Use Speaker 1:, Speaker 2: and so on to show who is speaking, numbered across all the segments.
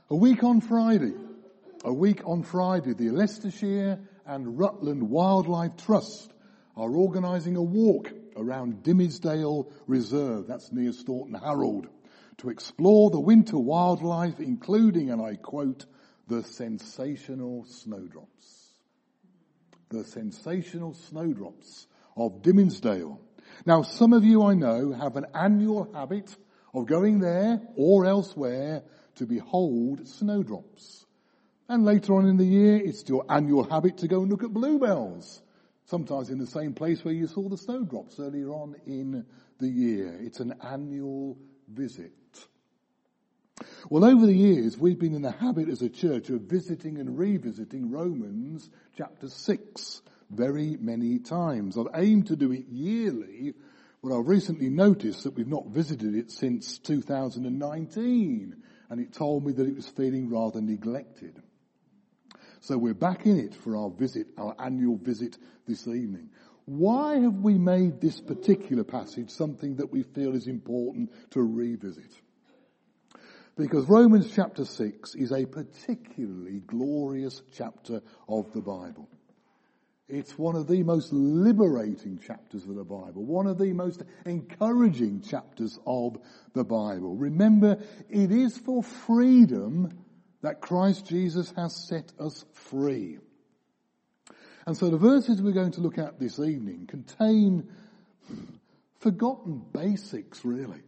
Speaker 1: A week on Friday, the Leicestershire and Rutland Wildlife Trust are organising a walk around Dimmersdale Reserve, that's near Staunton Harold, to explore the winter wildlife, including, and I quote, the sensational snowdrops. The sensational snowdrops of Dimmersdale. Now, some of you I know have an annual habit of going there or elsewhere to behold snowdrops. And later on in the year, it's your annual habit to go and look at bluebells, sometimes in the same place where you saw the snowdrops earlier on in the year. It's an annual visit. Well, over the years, we've been in the habit as a church of visiting and revisiting Romans chapter 6 very many times. I've aimed to do it yearly, but I've recently noticed that we've not visited it since 2019, and it told me that it was feeling rather neglected. So we're back in it for our visit, our annual visit this evening. Why have we made this particular passage something that we feel is important to revisit? Because Romans chapter 6 is a particularly glorious chapter of the Bible. It's one of the most liberating chapters of the Bible, one of the most encouraging chapters of the Bible. Remember, it is for freedom that Christ Jesus has set us free. And so the verses we're going to look at this evening contain forgotten basics, really.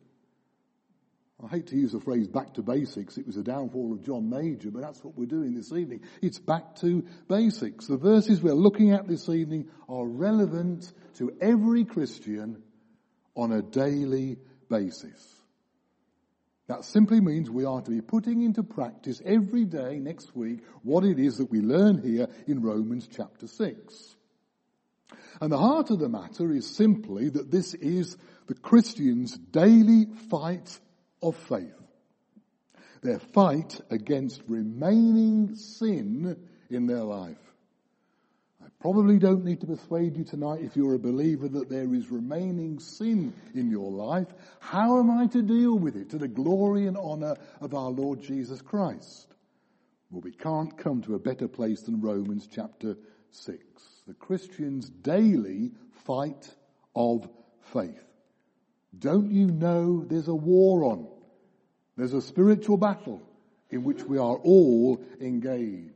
Speaker 1: I hate to use the phrase back to basics. It was a downfall of John Major, but that's what we're doing this evening. It's back to basics. The verses we're looking at this evening are relevant to every Christian on a daily basis. That simply means we are to be putting into practice every day next week what it is that we learn here in Romans chapter 6. And the heart of the matter is simply that this is the Christian's daily fight of faith. Their fight against remaining sin in their life. I probably don't need to persuade you tonight, if you're a believer, that there is remaining sin in your life. How am I to deal with it to the glory and honour of our Lord Jesus Christ? Well, we can't come to a better place than Romans chapter 6. The Christian's daily fight of faith. Don't you know there's a war on? There's a spiritual battle in which we are all engaged.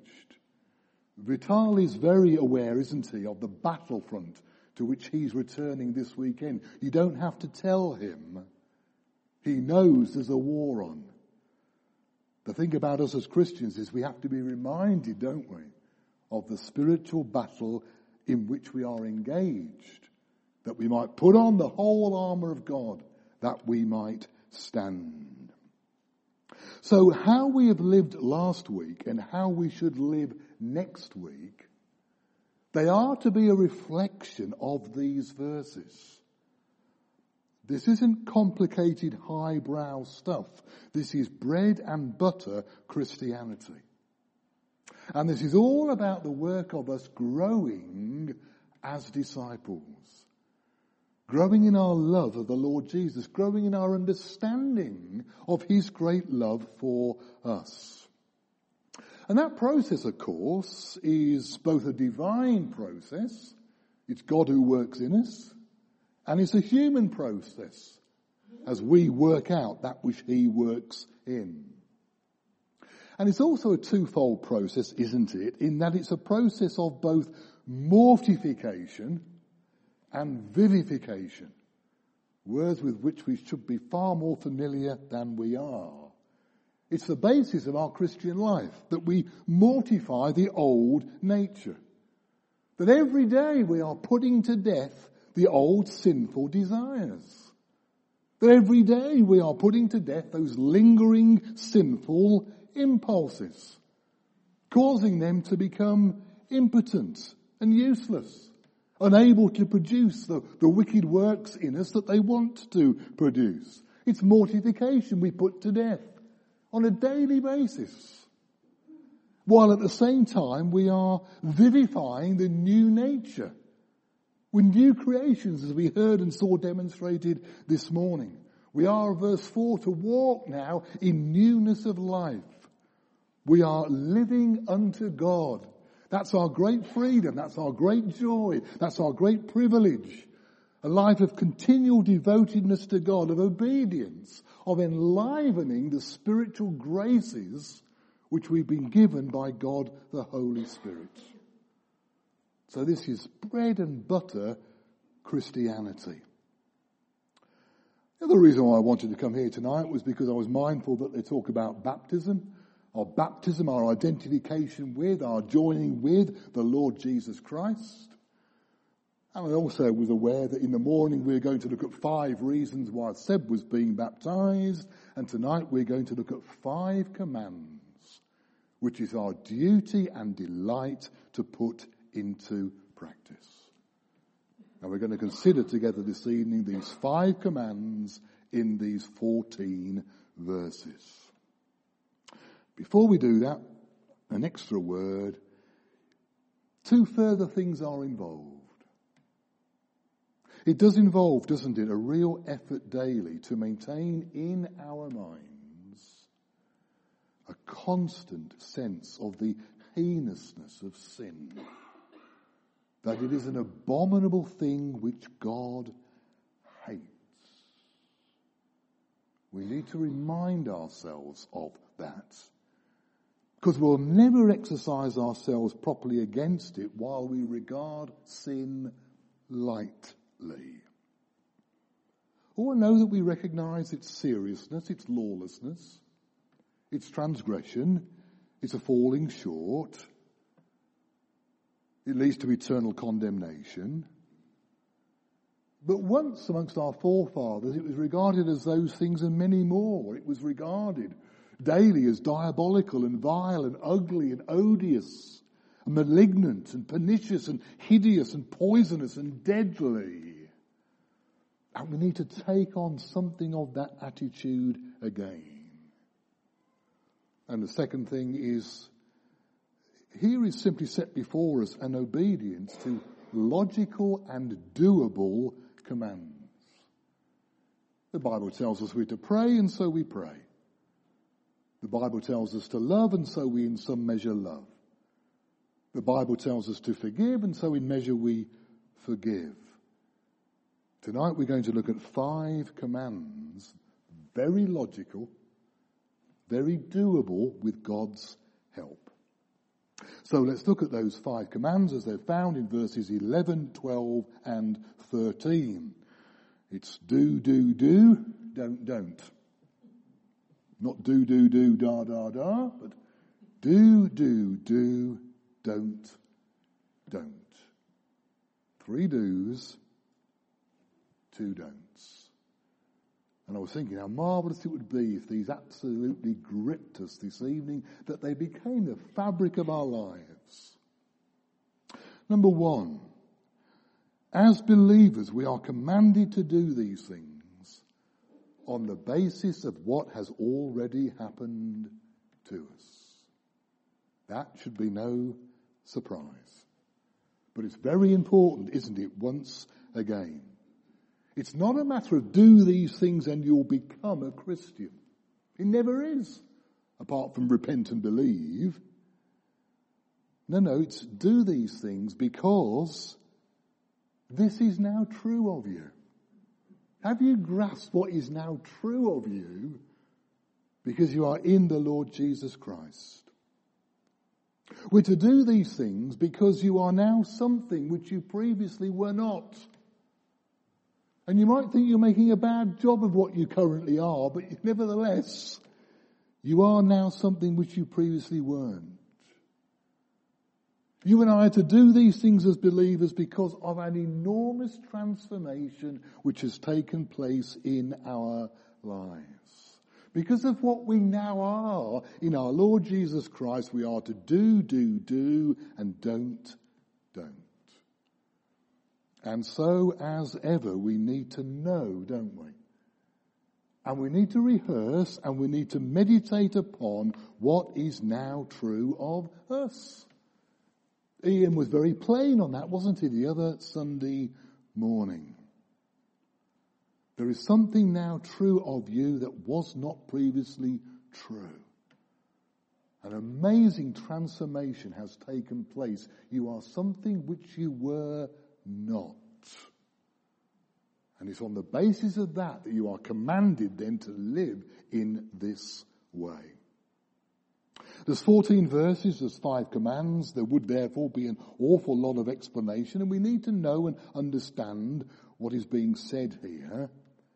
Speaker 1: Vital is very aware, isn't he, of the battlefront to which he's returning this weekend. You don't have to tell him. He knows there's a war on. The thing about us as Christians is we have to be reminded, don't we, of the spiritual battle in which we are engaged, that we might put on the whole armour of God, that we might stand. So how we have lived last week and how we should live next week, they are to be a reflection of these verses. This isn't complicated highbrow stuff. This is bread and butter Christianity. And this is all about the work of us growing as disciples. Growing in our love of the Lord Jesus. Growing in our understanding of his great love for us. And that process, of course, is both a divine process. It's God who works in us. And it's a human process as we work out that which he works in. And it's also a twofold process, isn't it? In that it's a process of both mortification and vivification. Words with which we should be far more familiar than we are. It's the basis of our Christian life, that we mortify the old nature. That every day we are putting to death the old sinful desires. That every day we are putting to death those lingering sinful impulses, causing them to become impotent and useless, unable to produce the wicked works in us that they want to produce. It's mortification we put to death on a daily basis. While at the same time we are vivifying the new nature with new creations, as we heard and saw demonstrated this morning. We are, verse 4, to walk now in newness of life. We are living unto God. That's our great freedom. That's our great joy. That's our great privilege. A life of continual devotedness to God, of obedience, of enlivening the spiritual graces which we've been given by God the Holy Spirit. So this is bread and butter Christianity. The other reason why I wanted to come here tonight was because I was mindful that they talk about baptism, our identification with, our joining with the Lord Jesus Christ. And I also was aware that in the morning we're going to look at 5 reasons why Seb was being baptized, and tonight we're going to look at 5 commands, which is our duty and delight to put into practice. And we're going to consider together this evening these 5 commands in these 14 verses. Before we do that, an extra word. 2 further things are involved. It does involve, doesn't it, a real effort daily to maintain in our minds a constant sense of the heinousness of sin. That it is an abominable thing which God hates. We need to remind ourselves of that. Because we'll never exercise ourselves properly against it while we regard sin lightly. Or know that we recognise its seriousness, its lawlessness, its transgression, its a falling short. It leads to eternal condemnation. But once amongst our forefathers, it was regarded as those things and many more. It was regarded daily as diabolical and vile and ugly and odious and malignant and pernicious and hideous and poisonous and deadly. And we need to take on something of that attitude again. And the second thing is, here is simply set before us an obedience to logical and doable commands. The Bible tells us we're to pray, and so we pray. The Bible tells us to love, and so we in some measure love. The Bible tells us to forgive, and so in measure we forgive. Tonight we're going to look at 5 commands, very logical, very doable with God's help. So let's look at those 5 commands as they're found in verses 11, 12 and 13. It's do, don't. Not do, da, but do, don't. 3 do's, 2 don'ts. And I was thinking how marvellous it would be if these absolutely gripped us this evening, that they became the fabric of our lives. Number 1, as believers we are commanded to do these things on the basis of what has already happened to us. That should be no surprise. But it's very important, isn't it, once again. It's not a matter of do these things and you'll become a Christian. It never is, apart from repent and believe. No, it's do these things because this is now true of you. Have you grasped what is now true of you because you are in the Lord Jesus Christ? We're to do these things because you are now something which you previously were not. And you might think you're making a bad job of what you currently are, but nevertheless, you are now something which you previously weren't. You and I are to do these things as believers because of an enormous transformation which has taken place in our lives. Because of what we now are in our Lord Jesus Christ, we are to do, and don't. And so, as ever, we need to know, don't we? And we need to rehearse and we need to meditate upon what is now true of us. Ian was very plain on that, wasn't he, the other Sunday morning? There is something now true of you that was not previously true. An amazing transformation has taken place. You are something which you were not. And it's on the basis of that you are commanded then to live in this way. There's 14 verses, there's 5 commands. There would therefore be an awful lot of explanation, and we need to know and understand what is being said here.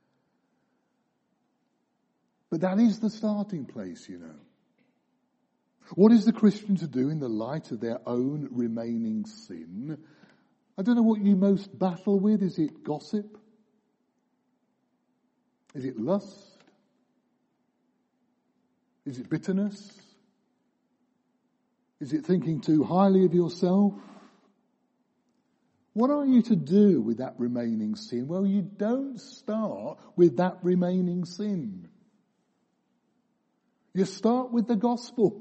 Speaker 1: But that is the starting place, you know. What is the Christian to do in the light of their own remaining sin? I don't know what you most battle with. Is it gossip? Is it lust? Is it bitterness? Is it thinking too highly of yourself? What are you to do with that remaining sin? Well, you don't start with that remaining sin. You start with the gospel.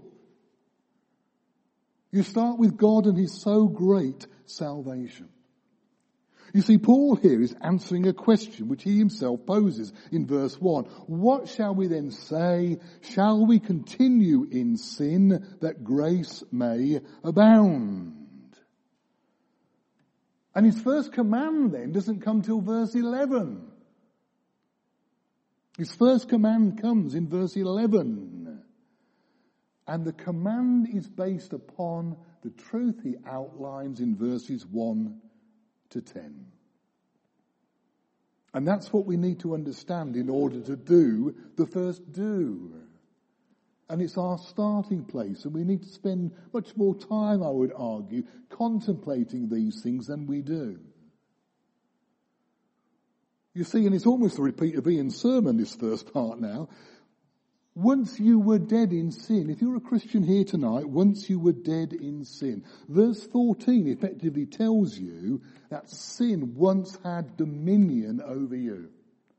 Speaker 1: You start with God and his so great salvation. You see, Paul here is answering a question which he himself poses in verse 1. What shall we then say? Shall we continue in sin that grace may abound? And his first command then doesn't come till verse 11. His first command comes in verse 11. And the command is based upon the truth he outlines in verses 1 to 10. And that's what we need to understand in order to do the first do. And it's our starting place, and we need to spend much more time, I would argue, contemplating these things than we do. You see, and it's almost a repeat of Ian's sermon, this first part now. Once you were dead in sin, if you're a Christian here tonight, once you were dead in sin. Verse 14 effectively tells you that sin once had dominion over you.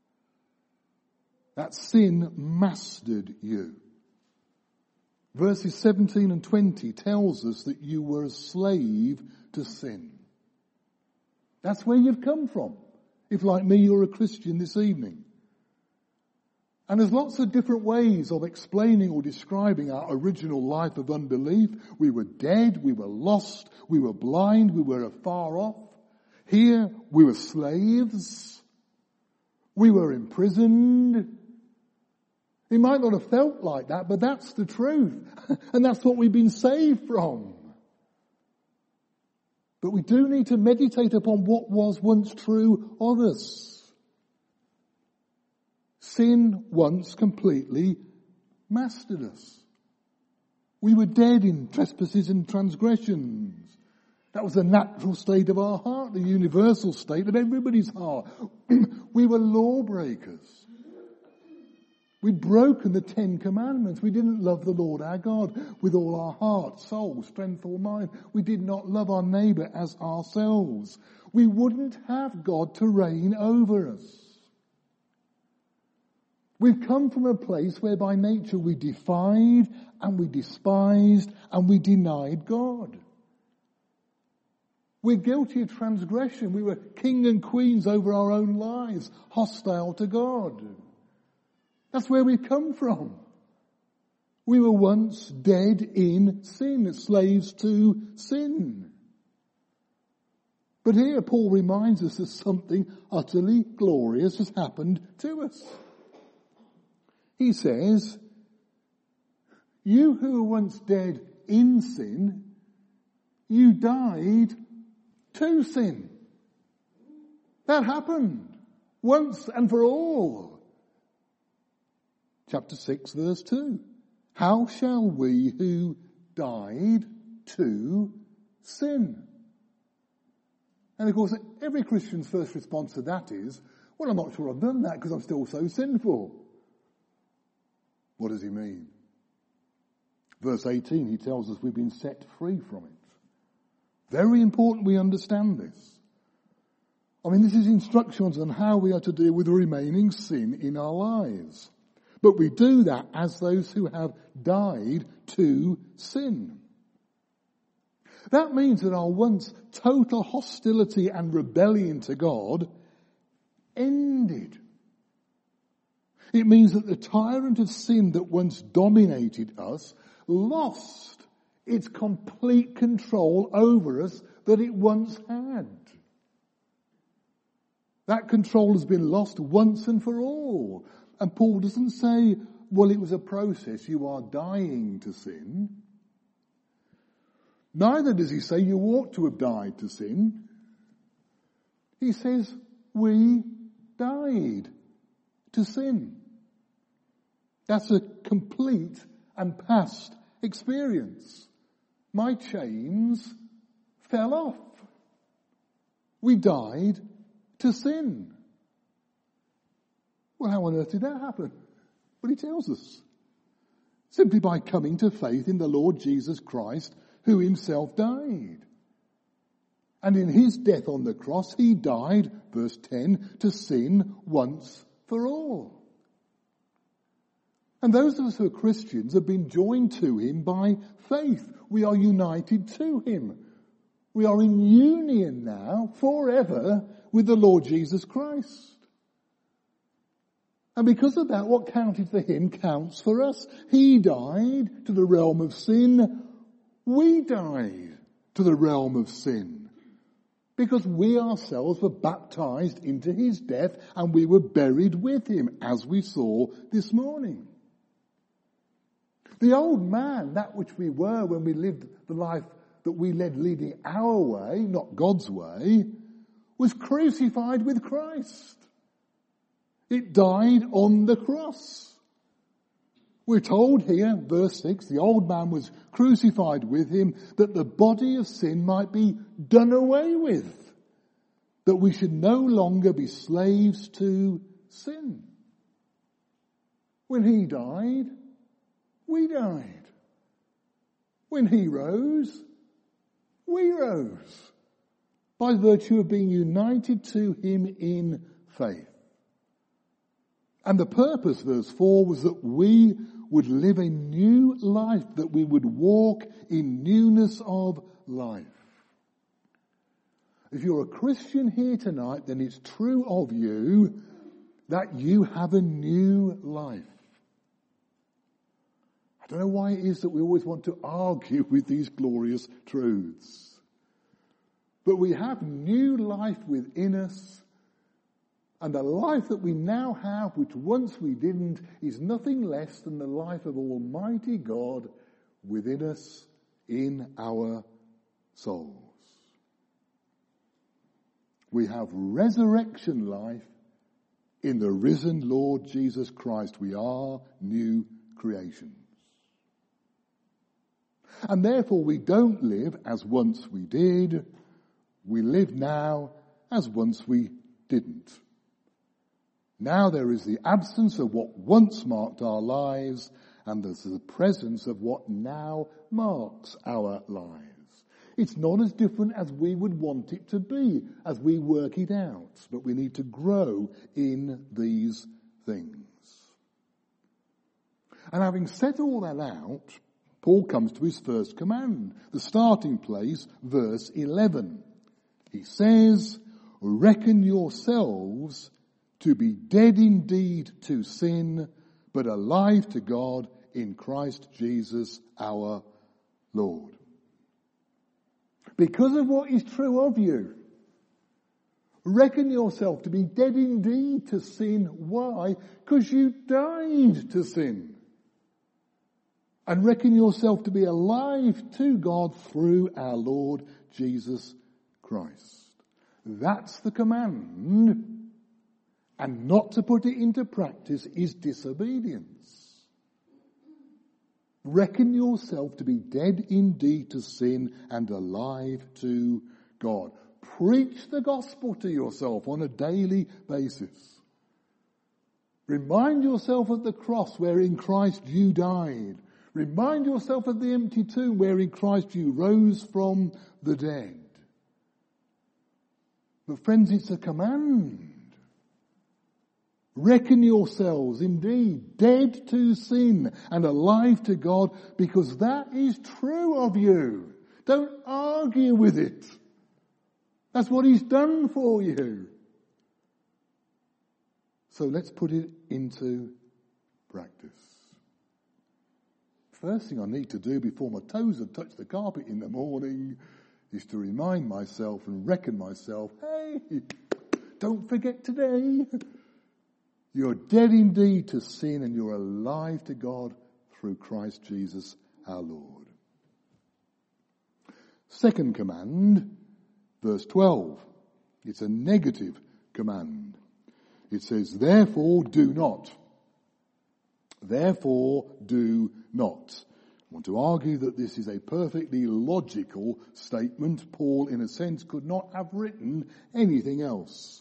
Speaker 1: That sin mastered you. Verses 17 and 20 tells us that you were a slave to sin. That's where you've come from. If, like me, you're a Christian this evening. And there's lots of different ways of explaining or describing our original life of unbelief. We were dead, we were lost, we were blind, we were afar off. Here, we were slaves. We were imprisoned. It might not have felt like that, but that's the truth. And that's what we've been saved from. But we do need to meditate upon what was once true of us. Sin once completely mastered us. We were dead in trespasses and transgressions. That was the natural state of our heart, the universal state of everybody's heart. We were lawbreakers. We'd broken the 10 commandments. We didn't love the Lord our God with all our heart, soul, strength or mind. We did not love our neighbour as ourselves. We wouldn't have God to reign over us. We've come from a place where by nature we defied and we despised and we denied God. We're guilty of transgression. We were king and queens over our own lives, hostile to God. That's where we've come from. We were once dead in sin, slaves to sin. But here Paul reminds us that something utterly glorious has happened to us. He says, you who were once dead in sin, you died to sin. That happened once and for all. Chapter 6, verse 2. How shall we who died to sin? And of course, every Christian's first response to that is, well, I'm not sure I've done that because I'm still so sinful. What does he mean? Verse 18, he tells us we've been set free from it. Very important we understand this. I mean, this is instructions on how we are to deal with the remaining sin in our lives. But we do that as those who have died to sin. That means that our once total hostility and rebellion to God ended. It means that the tyrant of sin that once dominated us, lost its complete control over us that it once had. That control has been lost once and for all. And Paul doesn't say, well, it was a process. You are dying to sin. Neither does he say you ought to have died to sin. He says, we died to sin. That's a complete and past experience. My chains fell off. We died to sin. Well, how on earth did that happen? Well, he tells us. Simply by coming to faith in the Lord Jesus Christ, who himself died. And in his death on the cross, he died, verse 10, to sin once for all. And those of us who are Christians have been joined to him by faith. We are united to him. We are in union now, forever, with the Lord Jesus Christ. And because of that, what counted for him counts for us. He died to the realm of sin. We died to the realm of sin. Because we ourselves were baptized into his death and we were buried with him, as we saw this morning. The old man, that which we were when we lived the life that we led leading our way, not God's way, was crucified with Christ. It died on the cross. We're told here, verse 6, the old man was crucified with him that the body of sin might be done away with, that we should no longer be slaves to sin. When he died, we died. When he rose, we rose. By virtue of being united to him in faith. And the purpose, verse 4, was that we would live a new life, that we would walk in newness of life. If you're a Christian here tonight, then it's true of you that you have a new life. I don't know why it is that we always want to argue with these glorious truths. But we have new life within us. And the life that we now have, which once we didn't, is nothing less than the life of Almighty God within us in our souls. We have resurrection life in the risen Lord Jesus Christ. We are new creations. And therefore we don't live as once we did. We live now as once we didn't. Now there is the absence of what once marked our lives, and there's the presence of what now marks our lives. It's not as different as we would want it to be as we work it out, but we need to grow in these things. And having set all that out, Paul comes to his first command, the starting place, verse 11. He says, "Reckon yourselves to be dead indeed to sin, but alive to God in Christ Jesus our Lord." Because of what is true of you, reckon yourself to be dead indeed to sin. Why? Because you died to sin. And reckon yourself to be alive to God through our Lord Jesus Christ. That's the command. And not to put it into practice is disobedience. Reckon yourself to be dead indeed to sin and alive to God. Preach the gospel to yourself on a daily basis. Remind yourself of the cross where in Christ you died. Remind yourself of the empty tomb where in Christ you rose from the dead. But friends, it's a command. Reckon yourselves indeed dead to sin and alive to God, because that is true of you. Don't argue with it. That's what he's done for you. So let's put it into practice. First thing I need to do before my toes have touched the carpet in the morning is to remind myself and reckon myself, hey, don't forget today. You're dead indeed to sin and you're alive to God through Christ Jesus our Lord. Second command, verse 12. It's a negative command. It says, therefore do not. Therefore do not. I want to argue that this is a perfectly logical statement. Paul, in a sense, could not have written anything else.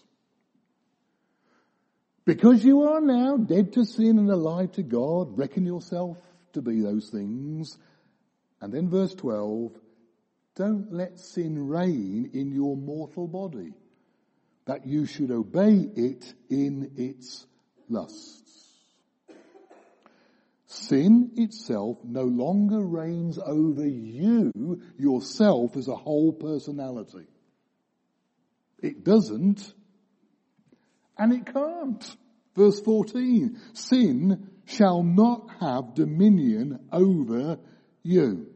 Speaker 1: Because you are now dead to sin and alive to God, reckon yourself to be those things. And then verse 12, don't let sin reign in your mortal body, that you should obey it in its lusts. Sin itself no longer reigns over you, yourself as a whole personality. It doesn't, and it can't. Verse 14, sin shall not have dominion over you.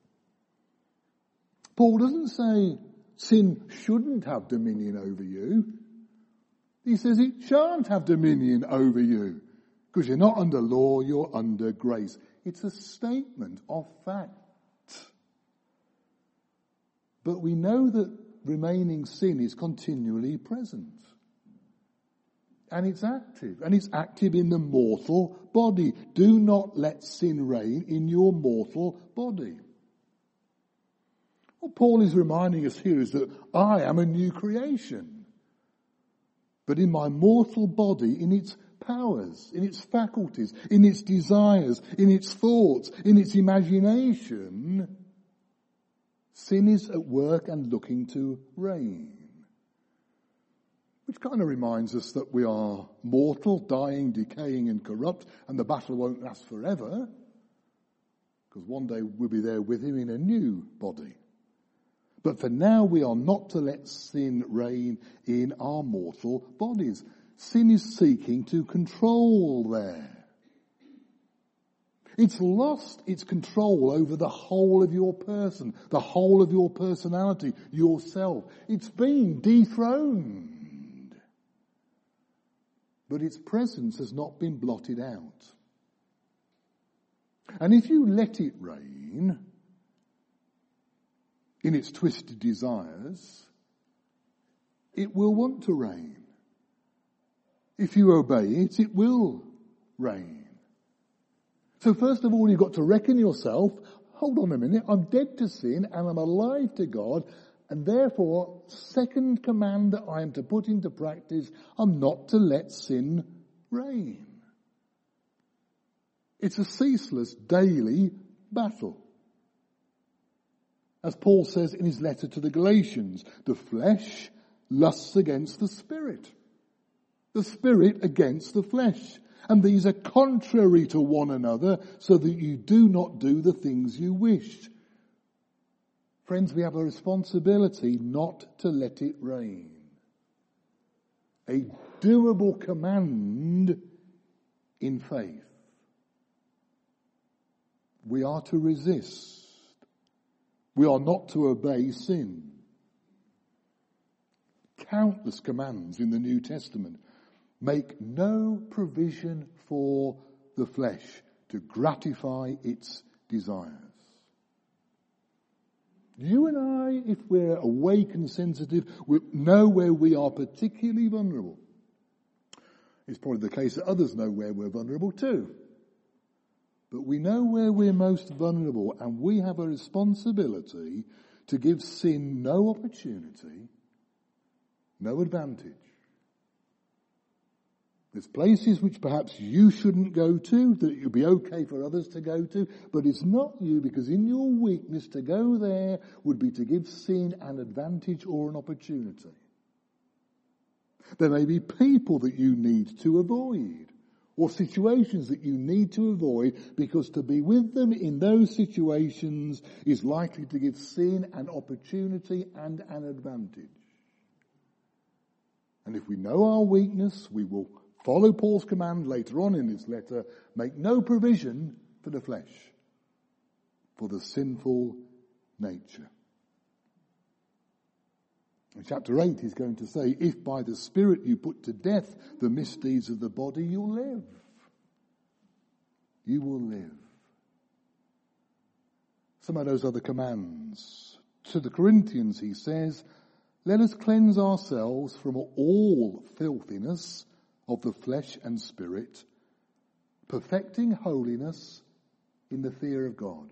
Speaker 1: Paul doesn't say sin shouldn't have dominion over you. He says it shan't have dominion over you. Because you're not under law, you're under grace. It's a statement of fact. But we know that remaining sin is continually present. And it's active. And it's active in the mortal body. Do not let sin reign in your mortal body. What Paul is reminding us here is that I am a new creation. But in my mortal body, in its powers, in its faculties, in its desires, in its thoughts, in its imagination, sin is at work and looking to reign. Which kind of reminds us that we are mortal, dying, decaying and corrupt, and the battle won't last forever, because one day we'll be there with him in a new body. But for now we are not to let sin reign in our mortal bodies. Sin is seeking to control there. It's lost its control over the whole of your person, the whole of your personality, yourself. It's been dethroned. But its presence has not been blotted out. And if you let it reign in its twisted desires, it will want to reign. If you obey it, it will reign. So first of all, you've got to reckon yourself, hold on a minute, I'm dead to sin and I'm alive to God, and therefore, second command that I am to put into practice, I'm not to let sin reign. It's a ceaseless daily battle. As Paul says in his letter to the Galatians, the flesh lusts against the spirit. The spirit against the flesh. And these are contrary to one another, so that you do not do the things you wish. Friends, we have a responsibility not to let it reign. A doable command in faith. We are to resist. We are not to obey sin. Countless commands in the New Testament. Make no provision for the flesh to gratify its desires. You and I, if we're awake and sensitive, we know where we are particularly vulnerable. It's probably the case that others know where we're vulnerable too. But we know where we're most vulnerable, and we have a responsibility to give sin no opportunity, no advantage. There's places which perhaps you shouldn't go to, that it would be okay for others to go to, but it's not you, because in your weakness to go there would be to give sin an advantage or an opportunity. There may be people that you need to avoid, or situations that you need to avoid, because to be with them in those situations is likely to give sin an opportunity and an advantage. And if we know our weakness, we will follow Paul's command later on in this letter, make no provision for the flesh. for the sinful nature. In chapter 8 he's going to say, if by the Spirit you put to death the misdeeds of the body, you'll live. You will live. Some of those other commands. To the Corinthians he says, let us cleanse ourselves from all filthiness of the flesh and spirit, perfecting holiness in the fear of God.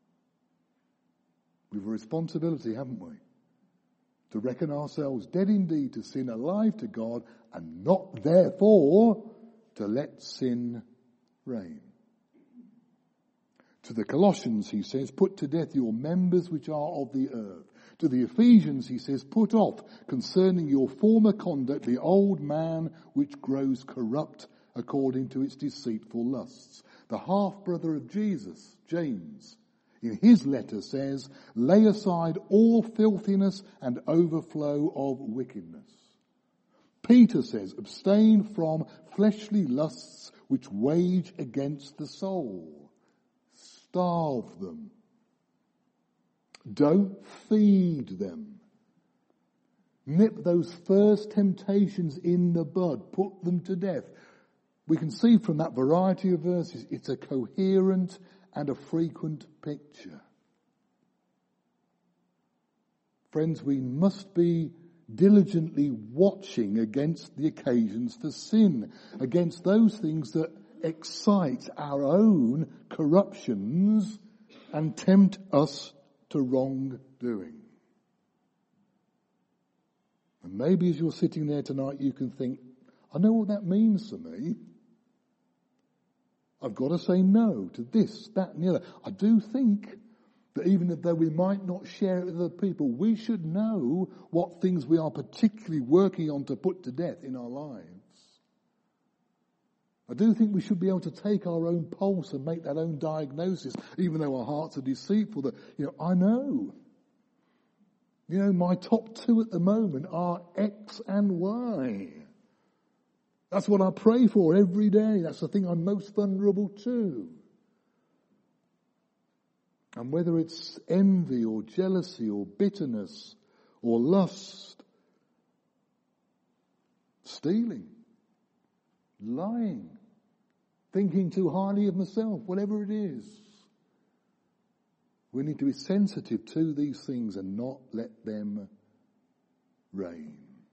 Speaker 1: We've a responsibility, haven't we? To reckon ourselves dead indeed to sin, alive to God, and not therefore to let sin reign. To the Colossians he says, put to death your members which are of the earth. To the Ephesians he says, put off concerning your former conduct the old man which grows corrupt according to its deceitful lusts. The half-brother of Jesus, James, in his letter says, lay aside all filthiness and overflow of wickedness. Peter says, abstain from fleshly lusts which wage against the soul. Starve them. Don't feed them. Nip those first temptations in the bud. Put them to death. We can see from that variety of verses, it's a coherent and a frequent picture. Friends, we must be diligently watching against the occasions for sin, against those things that excite our own corruptions and tempt us to wrongdoing. And maybe as you're sitting there tonight, you can think, I know what that means for me. I've got to say no to this, that and the other. I do think that even though we might not share it with other people, we should know what things we are particularly working on to put to death in our lives. I do think we should be able to take our own pulse and make that own diagnosis, even though our hearts are deceitful, that, I know. My top two at the moment are X and Y. That's what I pray for every day. That's the thing I'm most vulnerable to. And whether it's envy or jealousy or bitterness or lust, stealing, lying, thinking too highly of myself, whatever it is. We need to be sensitive to these things and not let them reign.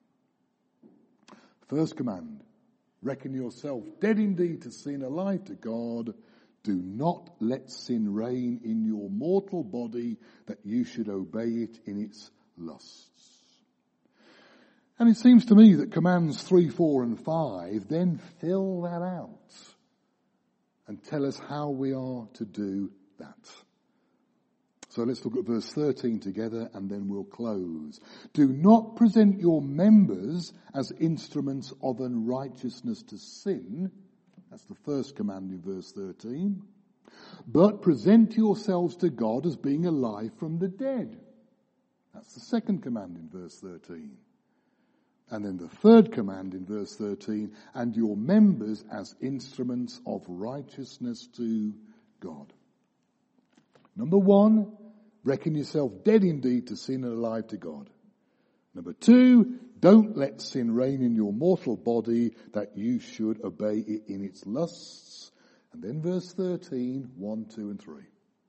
Speaker 1: First command, reckon yourself dead indeed to sin, alive to God. Do not let sin reign in your mortal body, that you should obey it in its lusts. And it seems to me that commands 3, 4 and 5 then fill that out and tell us how we are to do that. So let's look at verse 13 together and then we'll close. Do not present your members as instruments of unrighteousness to sin. That's the first command in verse 13. But present yourselves to God as being alive from the dead. That's the second command in verse 13. And then the third command in verse 13, and your members as instruments of righteousness to God. Number 1, reckon yourself dead indeed to sin and alive to God. Number 2, don't let sin reign in your mortal body, that you should obey it in its lusts. And then verse 13, 1, 2 and 3.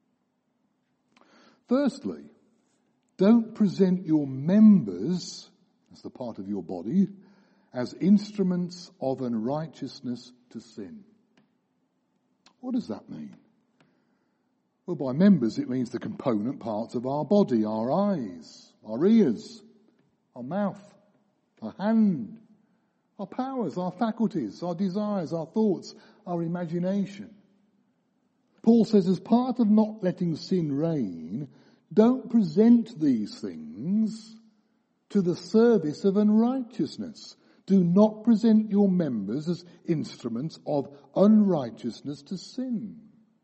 Speaker 1: Firstly, don't present your members, as the part of your body, as instruments of unrighteousness to sin. What does that mean? Well, by members it means the component parts of our body, our eyes, our ears, our mouth, our hand, our powers, our faculties, our desires, our thoughts, our imagination. Paul says as part of not letting sin reign, don't present these things to the service of unrighteousness. Do not present your members as instruments of unrighteousness to sin.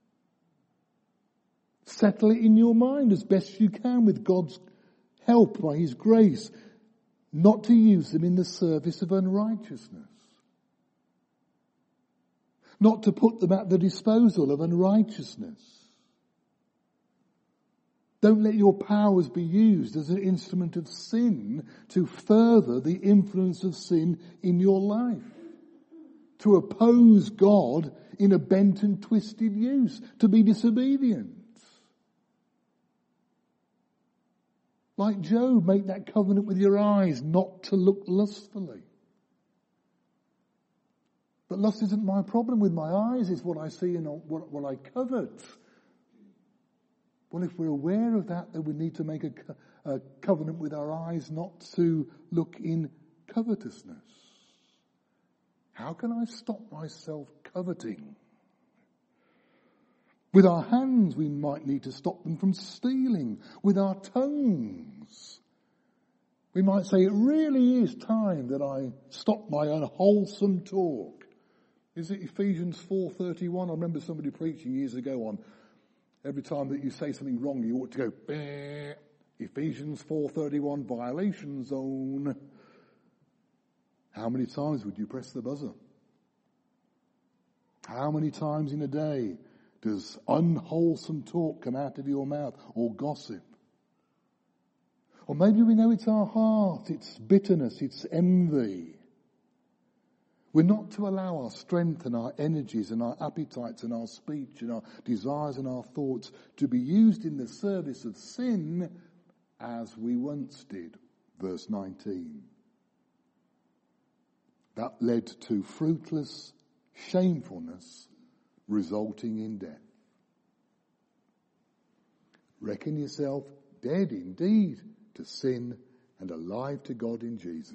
Speaker 1: Settle it in your mind as best you can with God's help by His grace, not to use them in the service of unrighteousness. Not to put them at the disposal of unrighteousness. Don't let your powers be used as an instrument of sin to further the influence of sin in your life. To oppose God in a bent and twisted use. To be disobedient. Like Job, make that covenant with your eyes not to look lustfully. But lust isn't my problem with my eyes, it's what I see and what I covet. Well, if we're aware of that, then we need to make a covenant with our eyes not to look in covetousness. How can I stop myself coveting? With our hands, we might need to stop them from stealing. With our tongues, we might say, it really is time that I stop my unwholesome talk. Is it Ephesians 4:31? I remember somebody preaching years ago on every time that you say something wrong, you ought to go, bah. Ephesians 4:31, violation zone. How many times would you press the buzzer? How many times in a day does unwholesome talk come out of your mouth, or gossip? Or maybe we know it's our heart, it's bitterness, it's envy. We're not to allow our strength and our energies and our appetites and our speech and our desires and our thoughts to be used in the service of sin as we once did. Verse 19. That led to fruitless shamefulness resulting in death. Reckon yourself dead indeed to sin and alive to God in Jesus.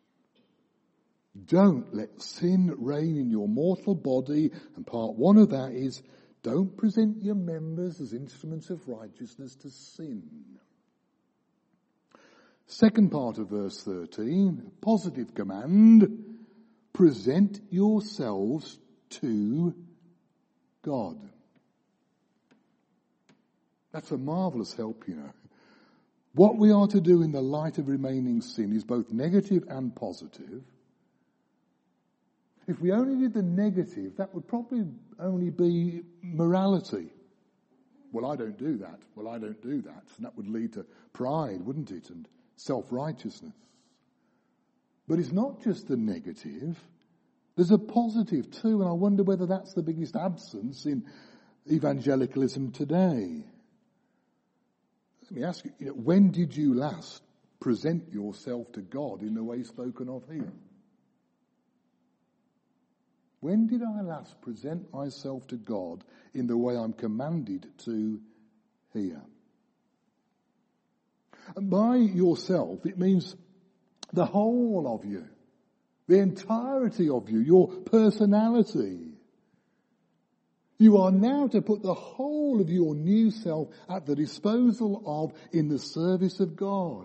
Speaker 1: Don't let sin reign in your mortal body, and part one of that is don't present your members as instruments of righteousness to sin. Second part of verse 13, positive command, present yourselves to God. That's a marvellous help, you know. What we are to do in the light of remaining sin is both negative and positive. If we only did the negative, that would probably only be morality. Well, I don't do that. Well, I don't do that. And that would lead to pride, wouldn't it? And self-righteousness. But it's not just the negative. There's a positive too, and I wonder whether that's the biggest absence in evangelicalism today. Let me ask you, when did you last present yourself to God in the way spoken of here? When did I last present myself to God in the way I'm commanded to here? And by yourself, it means the whole of you, the entirety of you, your personality. You are now to put the whole of your new self at the disposal of, in the service of God.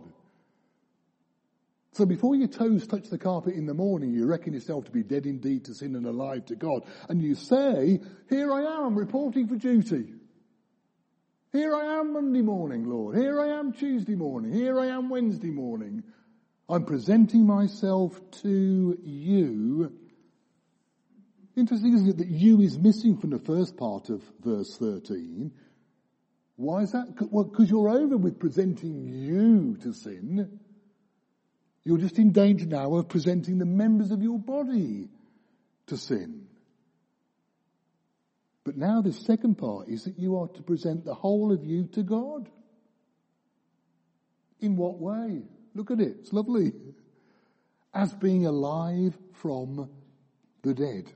Speaker 1: So before your toes touch the carpet in the morning, you reckon yourself to be dead indeed to sin and alive to God. And you say, here I am reporting for duty. Here I am Monday morning, Lord. Here I am Tuesday morning. Here I am Wednesday morning. I'm presenting myself to you. Interesting, isn't it, that you is missing from the first part of verse 13. Why is that? Well, because you're over with presenting you to sin. You're just in danger now of presenting the members of your body to sin. But now the second part is that you are to present the whole of you to God. In what way? Look at it. It's lovely. As being alive from the dead.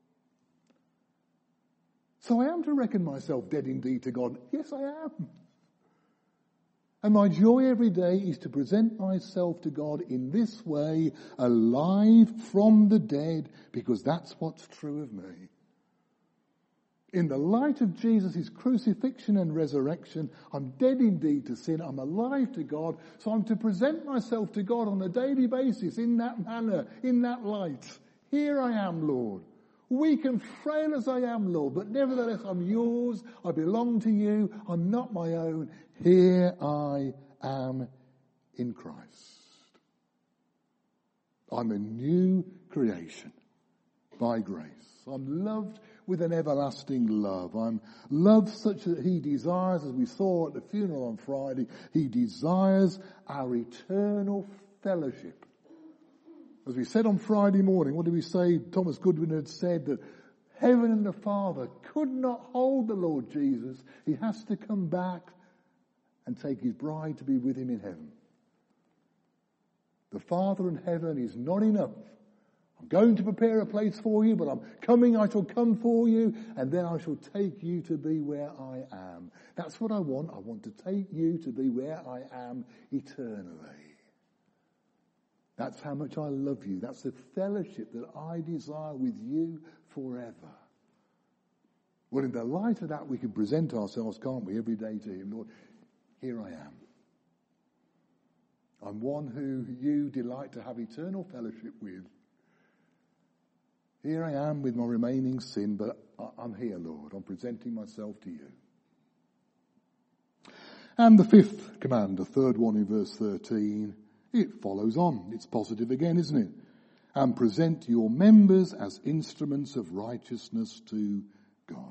Speaker 1: So I am to reckon myself dead indeed to God. Yes, I am. And my joy every day is to present myself to God in this way, alive from the dead, because that's what's true of me. In the light of Jesus' crucifixion and resurrection, I'm dead indeed to sin, I'm alive to God, so I'm to present myself to God on a daily basis in that manner, in that light. Here I am, Lord. Weak and frail as I am, Lord, but nevertheless I'm yours, I belong to you, I'm not my own. Here I am in Christ. I'm a new creation by grace. I'm loved with an everlasting love. I'm loved such that he desires, as we saw at the funeral on Friday, he desires our eternal fellowship. As we said on Friday morning, what did we say? Thomas Goodwin had said that heaven and the Father could not hold the Lord Jesus. He has to come back and take his bride to be with him in heaven. The Father in heaven is not enough. I'm going to prepare a place for you, but I'm coming, I shall come for you, and then I shall take you to be where I am. That's what I want. I want to take you to be where I am eternally. That's how much I love you. That's the fellowship that I desire with you forever. Well, in the light of that, we can present ourselves, can't we, every day to him. Lord, here I am. I'm one who you delight to have eternal fellowship with. Here I am with my remaining sin, but I'm here, Lord. I'm presenting myself to you. And the fifth command, the third one in verse 13, it follows on. It's positive again, isn't it? And present your members as instruments of righteousness to God.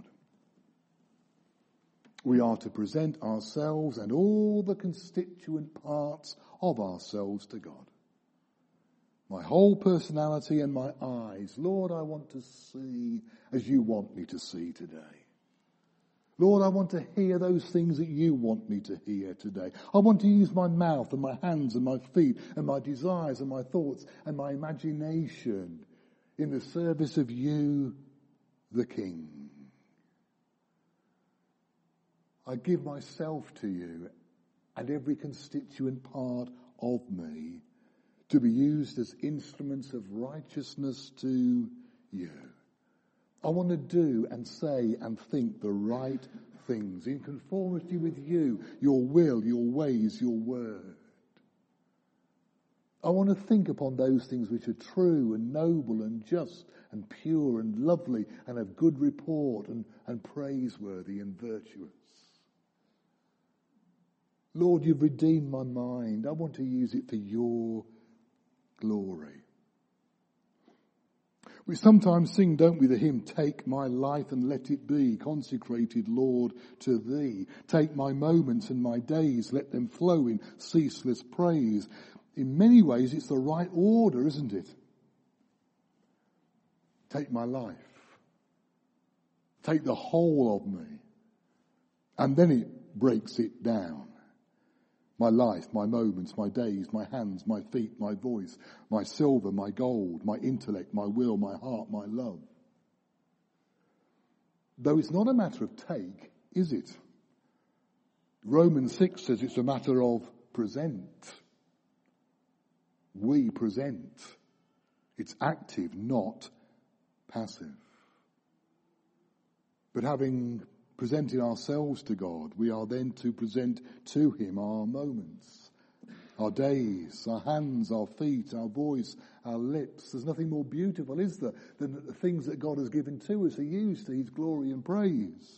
Speaker 1: We are to present ourselves and all the constituent parts of ourselves to God. My whole personality and my eyes. Lord, I want to see as you want me to see today. Lord, I want to hear those things that you want me to hear today. I want to use my mouth and my hands and my feet and my desires and my thoughts and my imagination in the service of you, the King. I give myself to you and every constituent part of me to be used as instruments of righteousness to you. I want to do and say and think the right things in conformity with you, your will, your ways, your word. I want to think upon those things which are true and noble and just and pure and lovely and of good report and praiseworthy and virtuous. Lord, you've redeemed my mind. I want to use it for your glory. We sometimes sing, don't we, the hymn, take my life and let it be consecrated, Lord, to thee. Take my moments and my days, let them flow in ceaseless praise. In many ways, it's the right order, isn't it? Take my life. Take the whole of me. And then it breaks it down. My life, my moments, my days, my hands, my feet, my voice, my silver, my gold, my intellect, my will, my heart, my love. Though it's not a matter of take, is it? Romans 6 says it's a matter of present. We present. It's active, not passive. But having presenting ourselves to God, we are then to present to him our moments, our days, our hands, our feet, our voice, our lips. There's nothing more beautiful, is there, than the things that God has given to us to use to his glory and praise.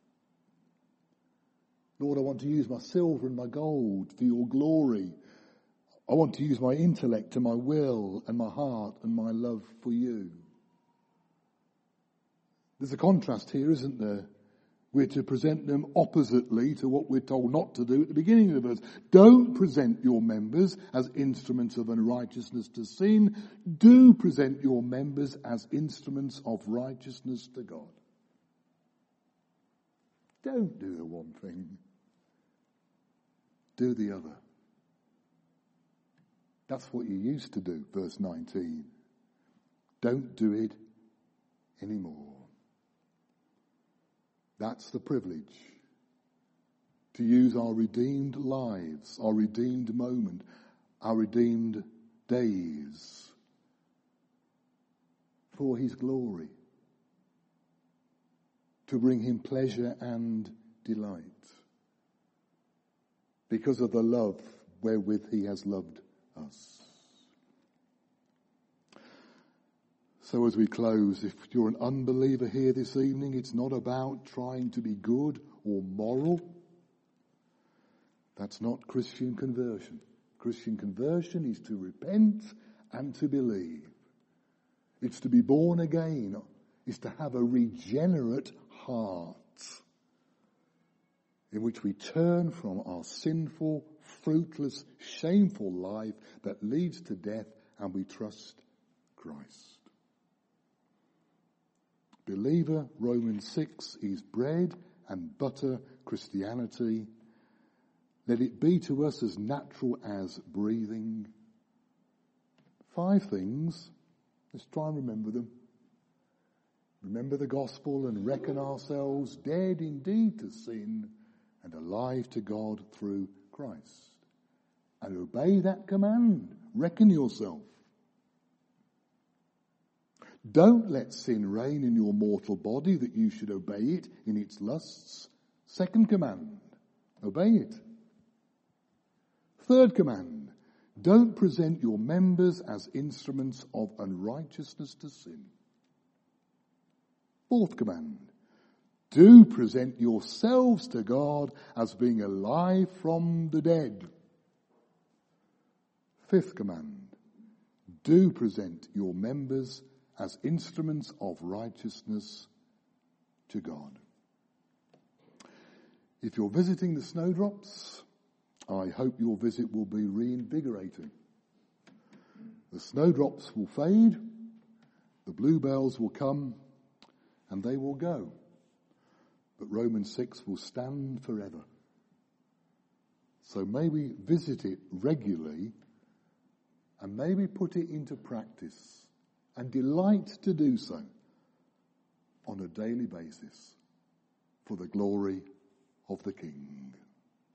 Speaker 1: Lord, I want to use my silver and my gold for your glory. I want to use my intellect and my will and my heart and my love for you. There's a contrast here, isn't there? We're to present them oppositely to what we're told not to do at the beginning of the verse. Don't present your members as instruments of unrighteousness to sin. Do present your members as instruments of righteousness to God. Don't do the one thing. Do the other. That's what you used to do, verse 19. Don't do it anymore. That's the privilege. To use our redeemed lives, our redeemed moment, our redeemed days for his glory. To bring him pleasure and delight. Because of the love wherewith he has loved us. So as we close, if you're an unbeliever here this evening, it's not about trying to be good or moral. That's not Christian conversion. Christian conversion is to repent and to believe. It's to be born again is to have a regenerate heart in which we turn from our sinful, fruitless, shameful life that leads to death and we trust Christ. Believer, Romans 6 is bread and butter Christianity. Let it be to us as natural as breathing. 5 things. Let's try and remember them. Remember the gospel and reckon ourselves dead indeed to sin and alive to God through Christ. And obey that command. Reckon yourself. Don't let sin reign in your mortal body that you should obey it in its lusts. 2nd command. Obey it. 3rd command. Don't present your members as instruments of unrighteousness to sin. 4th command. Do present yourselves to God as being alive from the dead. 5th command. Do present your members as instruments of righteousness to God. If you're visiting the Snowdrops, I hope your visit will be reinvigorating. The snowdrops will fade, the bluebells will come, and they will go. But Romans 6 will stand forever. So may we visit it regularly and maybe put it into practice and delight to do so on a daily basis for the glory of the King.